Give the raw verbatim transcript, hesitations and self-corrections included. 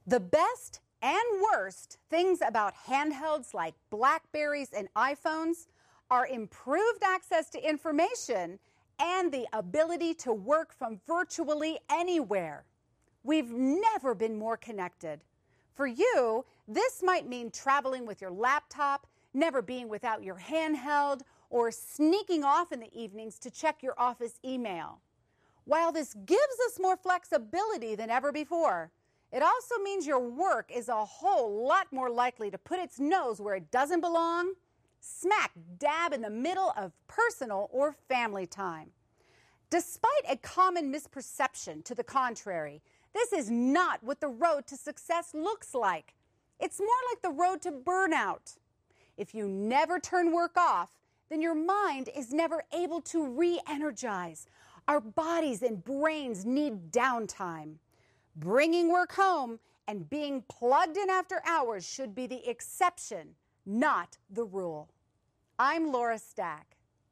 The best and worst things about handhelds like Blackberries and iPhones are improved access to information and the ability to work from virtually anywhere. We've never been more connected. For you, this might mean traveling with your laptop, never being without your handheld, or sneaking off in the evenings to check your office email. While this gives us more flexibility than ever before, it also means your work is a whole lot more likely to put its nose where it doesn't belong, smack dab in the middle of personal or family time. Despite a common misperception to the contrary, this is not what the road to success looks like. It's more like the road to burnout. If you never turn work off, then your mind is never able to re-energize. Our bodies and brains need downtime. Bringing work home and being plugged in after hours should be the exception, not the rule. I'm Laura Stack.